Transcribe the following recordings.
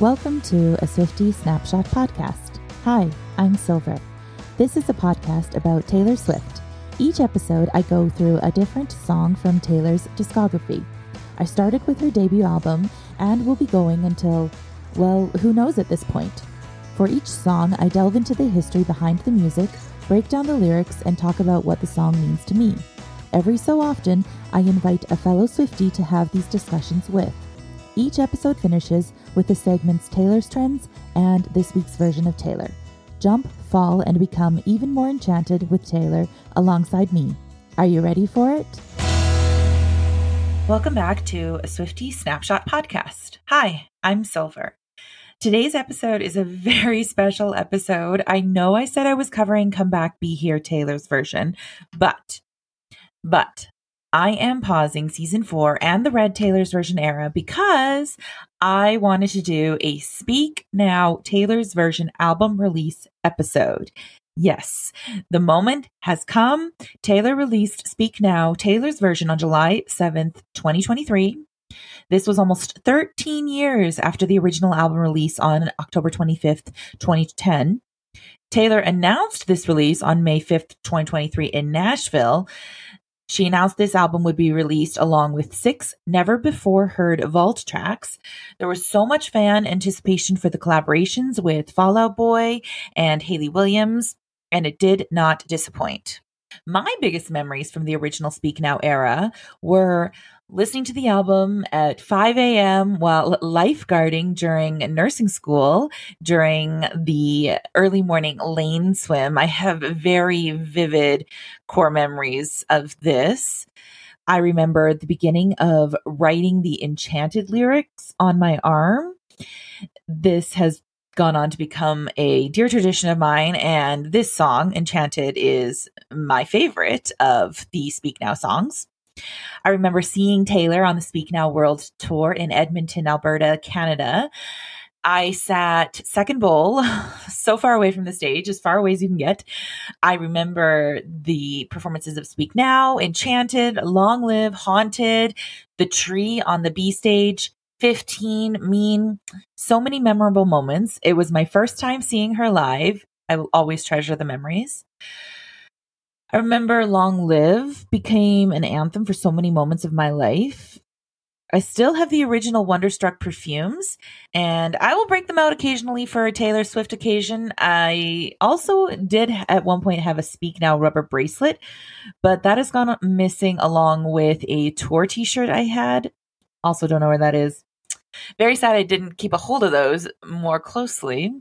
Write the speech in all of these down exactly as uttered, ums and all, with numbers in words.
Welcome to a Swiftie Snapshot podcast. Hi, I'm Silver. This is a podcast about Taylor Swift. Each episode, I go through a different song from Taylor's discography. I started with her debut album and will be going until, well, who knows at this point. For each song, I delve into the history behind the music, break down the lyrics, and talk about what the song means to me. Every so often, I invite a fellow Swiftie to have these discussions with. Each episode finishes with the segments Taylor's Trends and this week's version of Taylor. Jump, fall, and become even more enchanted with Taylor alongside me. Are you ready for it? Welcome back to a Swiftie Snapshot podcast. Hi, I'm Silver. Today's episode is a very special episode. I know I said I was covering Come Back, Be Here, Taylor's version, but, but, I am pausing season four and the Red Taylor's version era because I wanted to do a Speak Now Taylor's version album release episode. Yes, the moment has come. Taylor released Speak Now Taylor's version on July seventh, twenty twenty-three. This was almost thirteen years after the original album release on October twenty-fifth, twenty ten. Taylor announced this release on May fifth, twenty twenty-three in Nashville. She announced this album would be released along with six never-before-heard vault tracks. There was so much fan anticipation for the collaborations with Fall Out Boy and Hayley Williams, and it did not disappoint. My biggest memories from the original Speak Now era were listening to the album at five a.m. while lifeguarding during nursing school during the early morning lane swim. I have very vivid core memories of this. I remember the beginning of writing the Enchanted lyrics on my arm. This has gone on to become a dear tradition of mine, and this song, Enchanted, is my favorite of the Speak Now songs. I remember seeing Taylor on the Speak Now World Tour in Edmonton, Alberta, Canada. I sat second bowl, so far away from the stage, as far away as you can get. I remember the performances of Speak Now, Enchanted, Long Live, Haunted, The Tree on the B stage, fifteen, Mean. So many memorable moments. It was my first time seeing her live. I will always treasure the memories. I remember Long Live became an anthem for so many moments of my life. I still have the original Wonderstruck perfumes, and I will break them out occasionally for a Taylor Swift occasion. I also did at one point have a Speak Now rubber bracelet, but that has gone missing along with a tour t-shirt I had. Also don't know where that is. Very sad I didn't keep a hold of those more closely.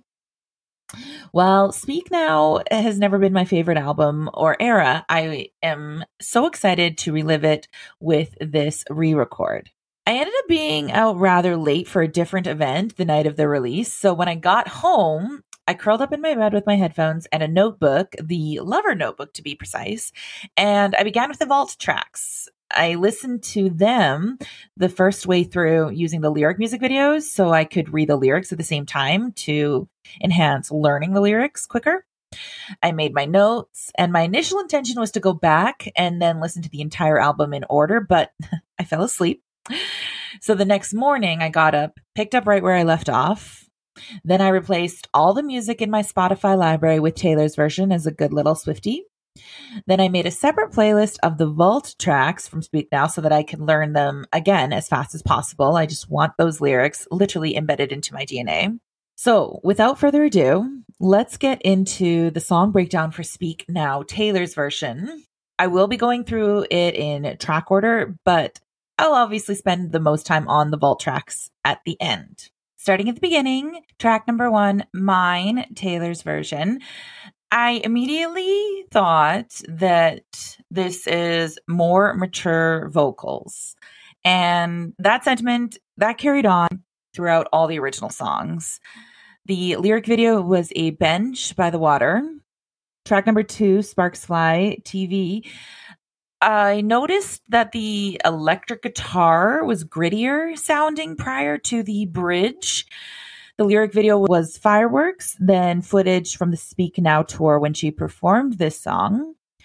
While Speak Now has never been my favorite album or era, I am so excited to relive it with this re-record. I ended up being out rather late for a different event the night of the release, so when I got home, I curled up in my bed with my headphones and a notebook, the Lover notebook to be precise, and I began with the vault tracks. I listened to them the first way through using the lyric music videos so I could read the lyrics at the same time to enhance learning the lyrics quicker. I made my notes, and my initial intention was to go back and then listen to the entire album in order, but I fell asleep. So the next morning I got up, picked up right where I left off. Then I replaced all the music in my Spotify library with Taylor's version as a good little Swiftie. Then I made a separate playlist of the vault tracks from Speak Now so that I can learn them again as fast as possible. I just want those lyrics literally embedded into my D N A. So without further ado, let's get into the song breakdown for Speak Now Taylor's version. I will be going through it in track order, but I'll obviously spend the most time on the vault tracks at the end. Starting at the beginning, track number one, Mine, Taylor's version. I immediately thought that this is more mature vocals. And that sentiment, that carried on throughout all the original songs. The lyric video was A Bench by the Water. Track number two, Sparks Fly, T V. I noticed that the electric guitar was grittier sounding prior to the bridge. The lyric video was Fireworks, then footage from the Speak Now tour when she performed this song.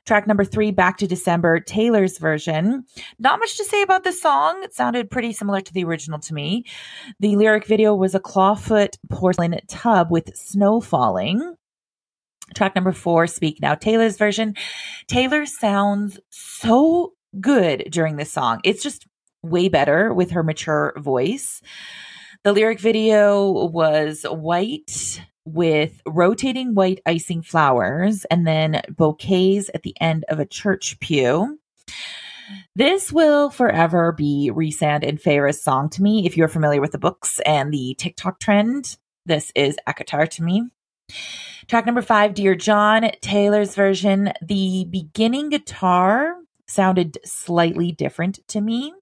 Track number three, Back to December, Taylor's version. Not much to say about this song. It sounded pretty similar to the original to me. The lyric video was a clawfoot porcelain tub with snow falling. Track number four, Speak Now, Taylor's version. Taylor sounds so good during this song. It's just way better with her mature voice. The lyric video was white with rotating white icing flowers and then bouquets at the end of a church pew. This will forever be Rhysand and Feyre's song to me. If you're familiar with the books and the TikTok trend, this is ACOTAR to me. Track number five, Dear John, Taylor's version. The beginning guitar sounded slightly different to me.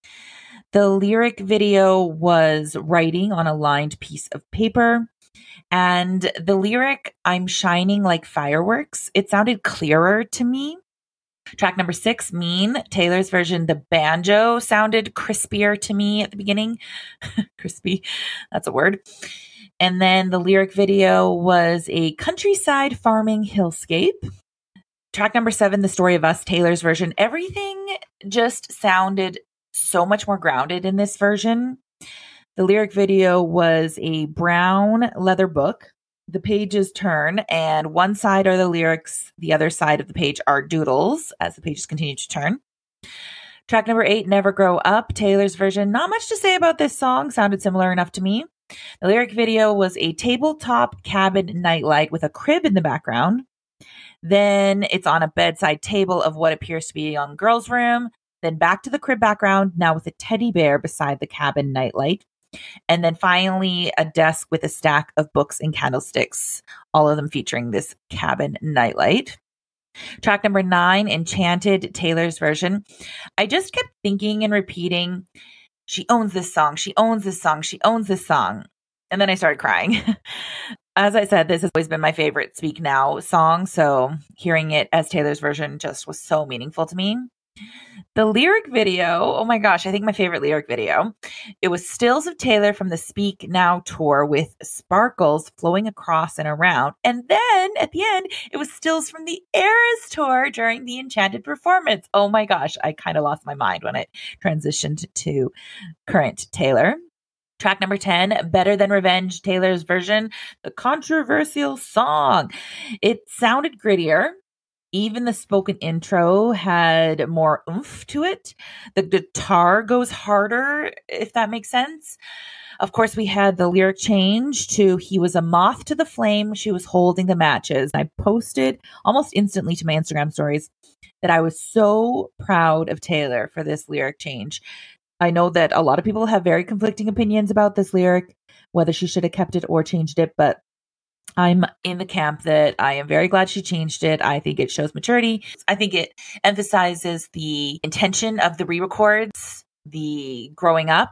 The lyric video was writing on a lined piece of paper. And the lyric, I'm shining like fireworks, it sounded clearer to me. Track number six, Mean, Taylor's version. The banjo sounded crispier to me at the beginning. Crispy, that's a word. And then the lyric video was a countryside farming hillscape. Track number seven, The Story of Us, Taylor's version. Everything just sounded so much more grounded in this version. The lyric video was a brown leather book. The pages turn, and one side are the lyrics. The other side of the page are doodles as the pages continue to turn. Track number eight, Never Grow Up, Taylor's version. Not much to say about this song. Sounded similar enough to me. The lyric video was a tabletop cabin nightlight with a crib in the background. Then it's on a bedside table of what appears to be a young girl's room. Then back to the crib background, now with a teddy bear beside the cabin nightlight. And then finally, a desk with a stack of books and candlesticks, all of them featuring this cabin nightlight. Track number nine, Enchanted, Taylor's version. I just kept thinking and repeating, she owns this song, she owns this song, she owns this song. And then I started crying. As I said, this has always been my favorite Speak Now song, so hearing it as Taylor's version just was so meaningful to me. The lyric video, oh my gosh, I think my favorite lyric video. It was stills of Taylor from the Speak Now tour with sparkles flowing across and around. And then at the end, it was stills from the Eras tour during the Enchanted performance. Oh my gosh, I kind of lost my mind when it transitioned to current Taylor. Track number ten, Better Than Revenge, Taylor's version, the controversial song. It sounded grittier. Even the spoken intro had more oomph to it. The guitar goes harder, if that makes sense. Of course, we had the lyric change to He was a moth to the flame, she was holding the matches. I posted almost instantly to my Instagram stories that I was so proud of Taylor for this lyric change. I know that a lot of people have very conflicting opinions about this lyric, whether she should have kept it or changed it, but I'm in the camp that I am very glad she changed it. I think it shows maturity. I think it emphasizes the intention of the re-records, the growing up.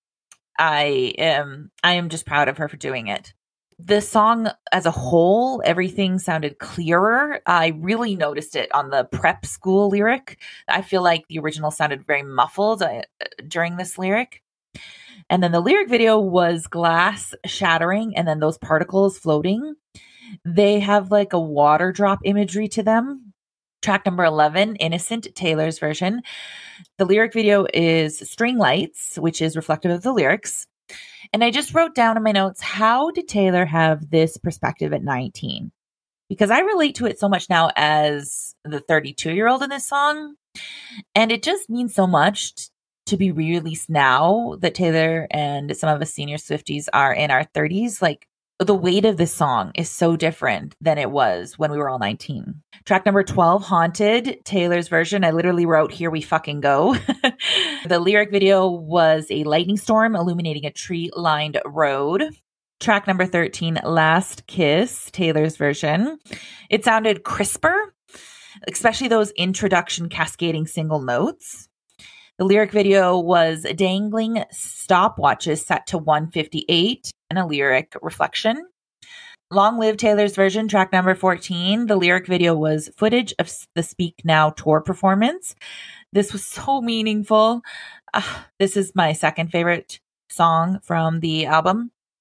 I am, I am just proud of her for doing it. The song as a whole, everything sounded clearer. I really noticed it on the prep school lyric. I feel like the original sounded very muffled uh, during this lyric. And then the lyric video was glass shattering and then those particles floating. They have like a water drop imagery to them. Track number eleven, Innocent, Taylor's version. The lyric video is string lights, which is reflective of the lyrics. And I just wrote down in my notes, how did Taylor have this perspective at nineteen? Because I relate to it so much now as the thirty-two-year-old in this song. And it just means so much t- to be re-released now that Taylor and some of us senior Swifties are in our thirties. Like, the weight of this song is so different than it was when we were all nineteen. Track number twelve, Haunted, Taylor's version. I literally wrote, Here we fucking go. The lyric video was a lightning storm illuminating a tree-lined road. Track number thirteen, Last Kiss, Taylor's version. It sounded crisper, especially those introduction cascading single notes. The lyric video was dangling stopwatches set to one fifty-eight and a lyric reflection. Long Live Taylor's version, track number fourteen. The lyric video was footage of the Speak Now tour performance. This was so meaningful. Uh, this is my second favorite song from the album.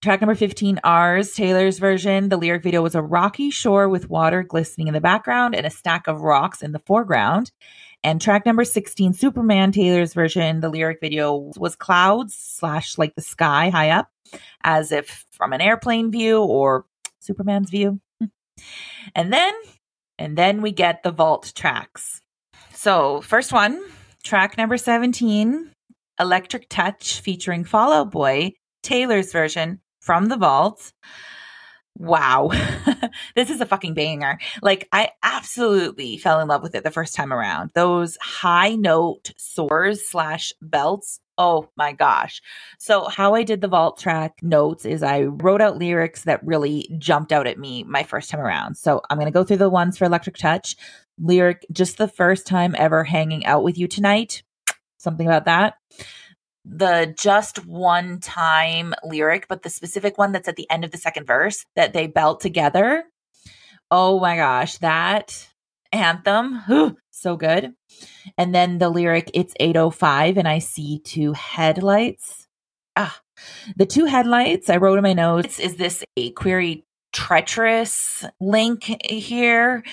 Track number fifteen, Ours, Taylor's version. The lyric video was a rocky shore with water glistening in the background and a stack of rocks in the foreground. And track number sixteen, Superman, Taylor's version. The lyric video was clouds slash like the sky high up, as if from an airplane view or Superman's view. And then, and then we get the vault tracks. So first one, track number seventeen, Electric Touch featuring Fall Out Boy, Taylor's version from the vault. Wow. This is a fucking banger. Like, I absolutely fell in love with it the first time around. Those high note soars slash belts. Oh my gosh. So how I did the vault track notes is I wrote out lyrics that really jumped out at me my first time around. So I'm going to go through the ones for Electric Touch. Lyric, just the first time ever hanging out with you tonight. Something about that. The just one time lyric, but the specific one that's at the end of the second verse that they belt together. Oh my gosh, that anthem. Whew, so good. And then the lyric, it's eight oh five and I see two headlights. Ah, the two headlights I wrote in my notes. Is this a query treacherous link here?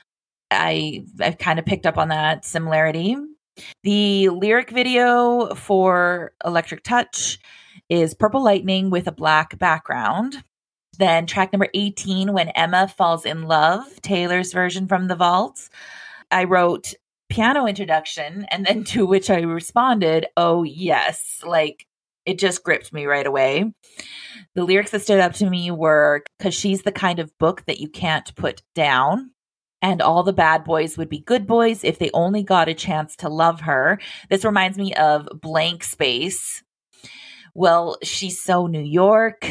I, I've kind of picked up on that similarity. The lyric video for Electric Touch is Purple Lightning with a black background. Then track number eighteen, When Emma Falls in Love, Taylor's version from the vaults. I wrote piano introduction, and then to which I responded, oh yes, like it just gripped me right away. The lyrics that stood out to me were, because she's the kind of book that you can't put down. And all the bad boys would be good boys if they only got a chance to love her. This reminds me of Blank Space. Well, she's so New York.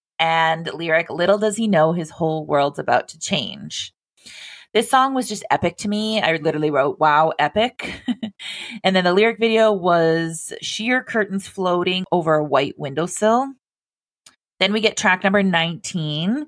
And lyric, little does he know his whole world's about to change. This song was just epic to me. I literally wrote, wow, epic. And then the lyric video was sheer curtains floating over a white windowsill. Then we get track number nineteen,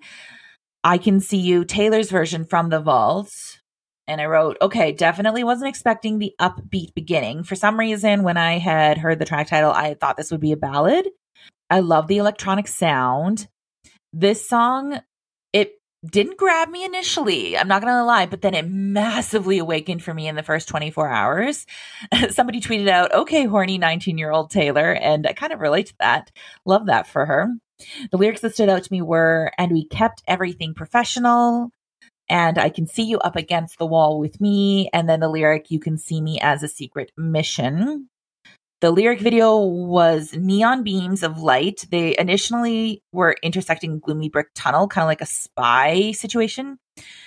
I Can See You, Taylor's version from the vaults. And I wrote, okay, definitely wasn't expecting the upbeat beginning. For some reason, when I had heard the track title, I thought this would be a ballad. I love the electronic sound. This song, it didn't grab me initially. I'm not going to lie, but then it massively awakened for me in the first twenty-four hours. Somebody tweeted out, okay, horny nineteen-year-old Taylor. And I kind of relate to that. Love that for her. The lyrics that stood out to me were, and we kept everything professional, and I can see you up against the wall with me, and then the lyric, you can see me as a secret mission. The lyric video was neon beams of light. They initially were intersecting gloomy brick tunnel, kind of like a spy situation.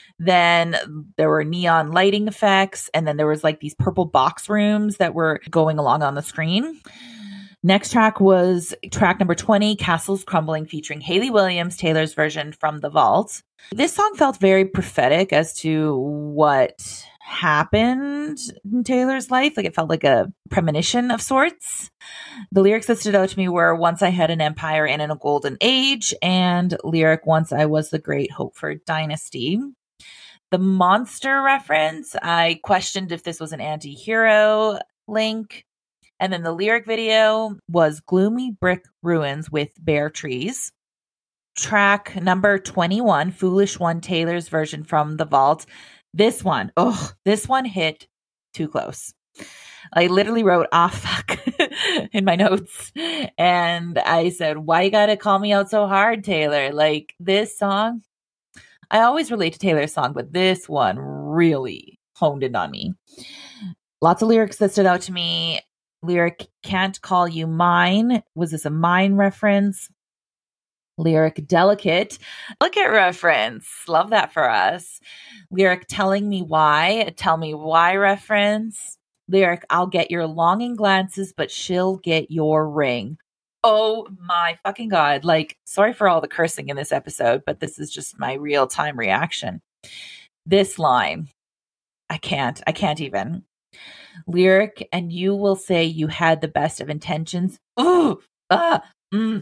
Then there were neon lighting effects, and then there was like these purple box rooms that were going along on the screen. Next track was track number twenty, Castles Crumbling, featuring Hayley Williams, Taylor's version from the vault. This song felt very prophetic as to what happened in Taylor's life. Like it felt like a premonition of sorts. The lyrics that stood out to me were, once I had an empire and in a golden age, and lyric, once I was the great Hopeford dynasty. The monster reference, I questioned if this was an anti-hero link. And then the lyric video was gloomy brick ruins with bare trees. Track number twenty-one, Foolish One, Taylor's version from the vault. This one, oh, this one hit too close. I literally wrote, ah, fuck, in my notes. And I said, why you gotta call me out so hard, Taylor? Like this song, I always relate to Taylor's song, but this one really honed in on me. Lots of lyrics that stood out to me. Lyric, can't call you mine. Was this a mine reference? Lyric, delicate. Delicate reference. Love that for us. Lyric, telling me why. Tell me why reference. Lyric, I'll get your longing glances, but she'll get your ring. Oh my fucking God. Like, sorry for all the cursing in this episode, but this is just my real time reaction. This line, I can't. I can't even. Lyric, and you will say you had the best of intentions. Ooh, ah, mm.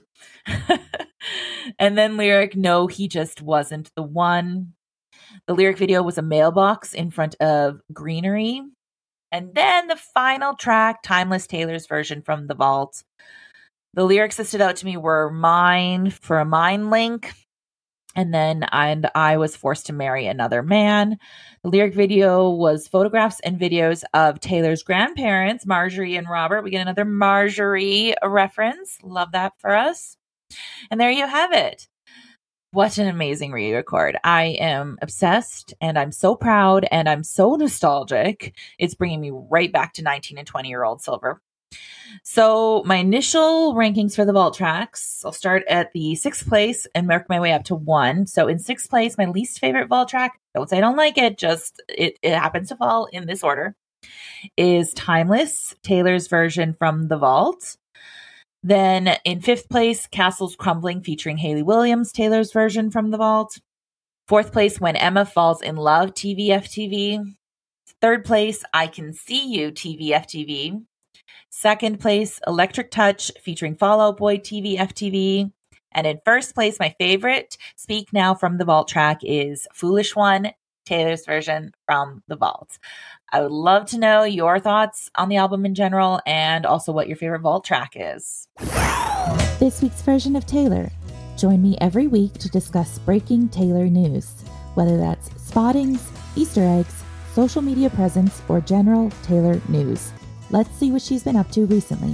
And then lyric, no, he just wasn't the one. The lyric video was a mailbox in front of greenery. And then the final track, Timeless, Taylor's version from the vault. The lyrics that stood out to me were mine for a mine link. And then, and I was forced to marry another man. The lyric video was photographs and videos of Taylor's grandparents, Marjorie and Robert. We get another Marjorie reference. Love that for us. And there you have it. What an amazing re-record. I am obsessed and I'm so proud and I'm so nostalgic. It's bringing me right back to nineteen and twenty year old Silver. So my initial rankings for the vault tracks, I'll start at the sixth place and work my way up to one. So in sixth place, my least favorite vault track, don't say I don't like it, just it, it happens to fall in this order, is Timeless, Taylor's version from The Vault. Then in fifth place, Castles Crumbling featuring Hayley Williams, Taylor's version from The Vault. Fourth place, When Emma Falls in Love, T V F T V. Third place, I Can See You, T V F T V. Second place, Electric Touch featuring Fall Out Boy, T V F T V. And in first place, my favorite, Speak Now from The Vault track is Foolish One, Taylor's version from The Vault. I would love to know your thoughts on the album in general and also what your favorite Vault track is. This week's version of Taylor. Join me every week to discuss breaking Taylor news, whether that's spottings, Easter eggs, social media presence, or general Taylor news. Let's see what she's been up to recently.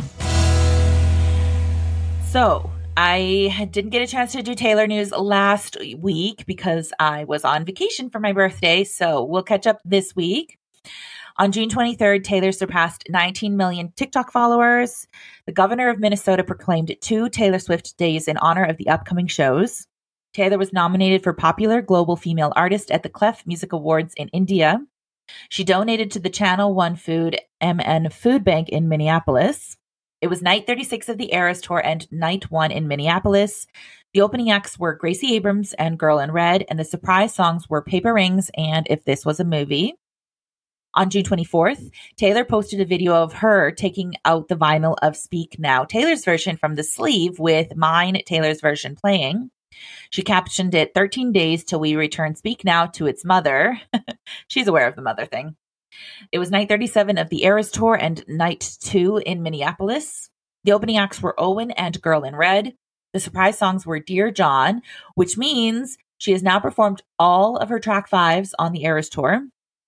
So, I didn't get a chance to do Taylor news last week because I was on vacation for my birthday, so we'll catch up this week. On June twenty-third, Taylor surpassed nineteen million TikTok followers. The governor of Minnesota proclaimed two Taylor Swift days in honor of the upcoming shows. Taylor was nominated for Popular Global Female Artist at the Clef Music Awards in India. She donated to the Channel One Food M N Food Bank in Minneapolis. It was night thirty-six of the Eras Tour and night one in Minneapolis. The opening acts were Gracie Abrams and Girl in Red, and the surprise songs were Paper Rings and If This Was a Movie. On June twenty-fourth, Taylor posted a video of her taking out the vinyl of Speak Now, Taylor's version from the sleeve, with Mine, Taylor's version playing. She captioned it, thirteen days till we return Speak Now to its mother. She's aware of the mother thing. It was night thirty-seven of the Eras Tour and night two in Minneapolis. The opening acts were Owen and Girl in Red. The surprise songs were Dear John, which means she has now performed all of her track fives on the Eras Tour.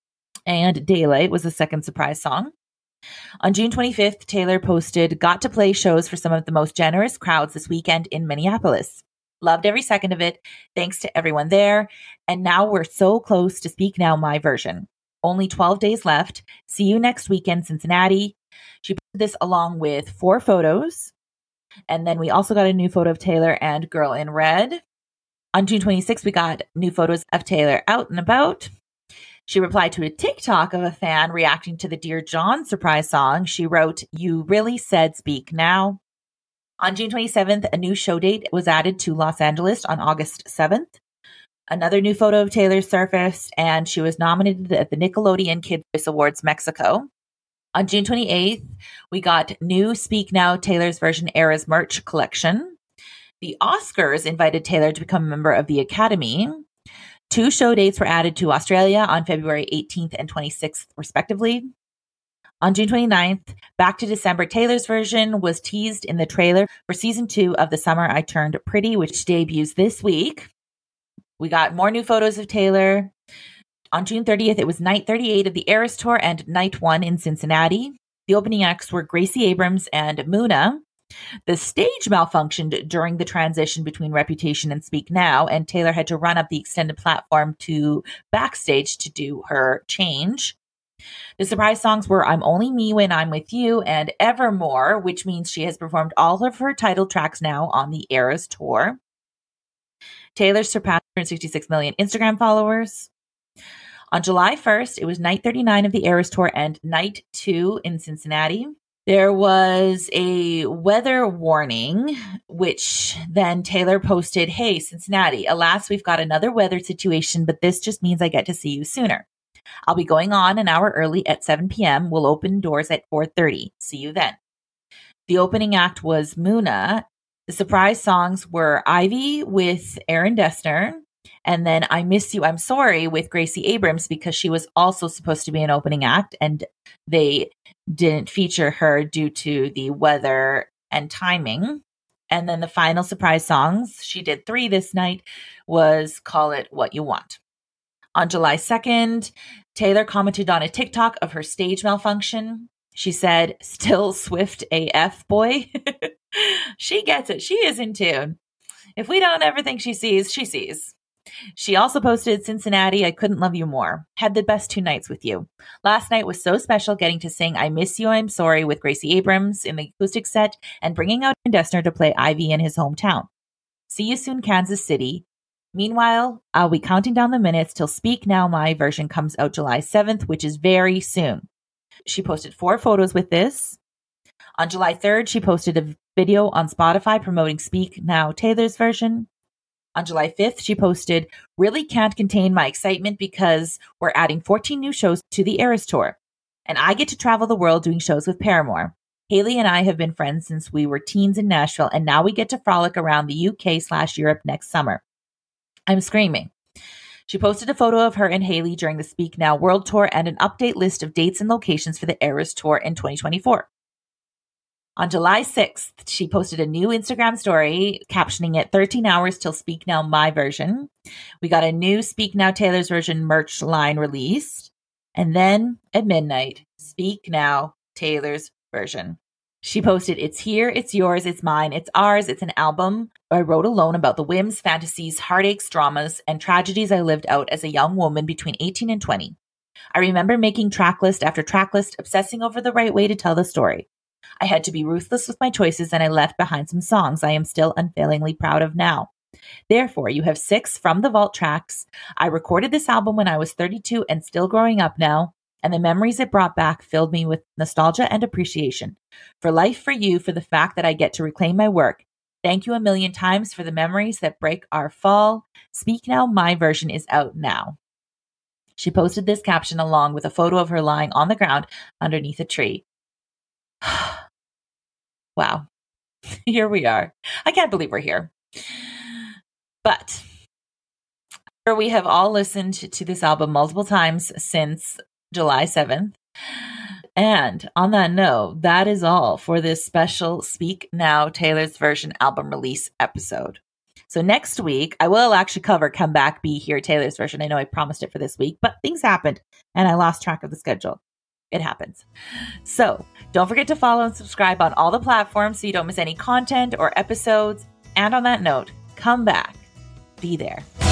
And Daylight was the second surprise song. On June twenty-fifth, Taylor posted, got to play shows for some of the most generous crowds this weekend in Minneapolis. Loved every second of it. Thanks to everyone there. And now we're so close to Speak Now, my version. Only twelve days left. See you next weekend, Cincinnati. She put this along with four photos. And then we also got a new photo of Taylor and Girl in Red. On June twenty-sixth, we got new photos of Taylor out and about. She replied to a TikTok of a fan reacting to the Dear John surprise song. She wrote, you really said Speak Now. On June twenty-seventh, a new show date was added to Los Angeles on August seventh. Another new photo of Taylor surfaced, and she was nominated at the Nickelodeon Kid Voice Awards Mexico. On June twenty-eighth, we got new Speak Now, Taylor's version Eras merch collection. The Oscars invited Taylor to become a member of the Academy. Two show dates were added to Australia on February eighteenth and twenty-sixth, respectively. On June twenty-ninth, Back to December, Taylor's version was teased in the trailer for season two of The Summer I Turned Pretty, which debuts this week. We got more new photos of Taylor. On June thirtieth, it was night thirty-eight of the Eras Tour and night one in Cincinnati. The opening acts were Gracie Abrams and Muna. The stage malfunctioned during the transition between Reputation and Speak Now, and Taylor had to run up the extended platform to backstage to do her change. The surprise songs were I'm Only Me When I'm With You and Evermore, which means she has performed all of her title tracks now on the Eras Tour. Taylor surpassed one hundred sixty-six million Instagram followers. On July first, it was night thirty-nine of the Eras Tour and night two in Cincinnati. There was a weather warning, which then Taylor posted, hey, Cincinnati, alas, we've got another weather situation, but this just means I get to see you sooner. I'll be going on an hour early at seven p.m. We'll open doors at four thirty. See you then. The opening act was Muna. The surprise songs were Ivy with Aaron Dessner, and then I Miss You, I'm Sorry with Gracie Abrams, because she was also supposed to be an opening act, and they didn't feature her due to the weather and timing. And then the final surprise songs, she did three this night, was Call It What You Want. On July second, Taylor commented on a TikTok of her stage malfunction. She said, still Swift A F, boy. She gets it. She is in tune. If we don't ever think she sees, she sees. She also posted, Cincinnati, I couldn't love you more. Had the best two nights with you. Last night was so special getting to sing I Miss You, I'm Sorry with Gracie Abrams in the acoustic set and bringing out Dessner to play Ivy in his hometown. See you soon, Kansas City. Meanwhile, I'll be counting down the minutes till Speak Now My version comes out July seventh, which is very soon. She posted four photos with this. On July third, she posted a video on Spotify promoting Speak Now Taylor's version. On July fifth, she posted, really can't contain my excitement because we're adding fourteen new shows to the Eras Tour. And I get to travel the world doing shows with Paramore. Haley and I have been friends since we were teens in Nashville, and now we get to frolic around the U K slash Europe next summer. I'm screaming. She posted a photo of her and Haley during the Speak Now World Tour and an update list of dates and locations for the Eras Tour in twenty twenty-four. On July sixth, she posted a new Instagram story captioning it thirteen hours till Speak Now My version. We got a new Speak Now Taylor's version merch line released. And then at midnight, Speak Now Taylor's version. She posted, it's here, it's yours, it's mine, it's ours, it's an album I wrote alone about the whims, fantasies, heartaches, dramas, and tragedies I lived out as a young woman between eighteen and twenty. I remember making track list after track list, obsessing over the right way to tell the story. I had to be ruthless with my choices, and I left behind some songs I am still unfailingly proud of now. Therefore, you have six from the vault tracks. I recorded this album when I was thirty-two and still growing up now, and the memories it brought back filled me with nostalgia and appreciation. For life, for you, for the fact that I get to reclaim my work. Thank you a million times for the memories that break our fall. Speak Now, my version is out now. She posted this caption along with a photo of her lying on the ground underneath a tree. Wow. Here we are. I can't believe we're here. But we have all listened to this album multiple times since July seventh. And on that note, that is all for this special Speak Now Taylor's version album release episode. So next week, I will actually cover Come Back, Be Here Taylor's version. I know I promised it for this week, but things happened and I lost track of the schedule. It happens. So don't forget to follow and subscribe on all the platforms so you don't miss any content or episodes. And on that note, come back. Be there.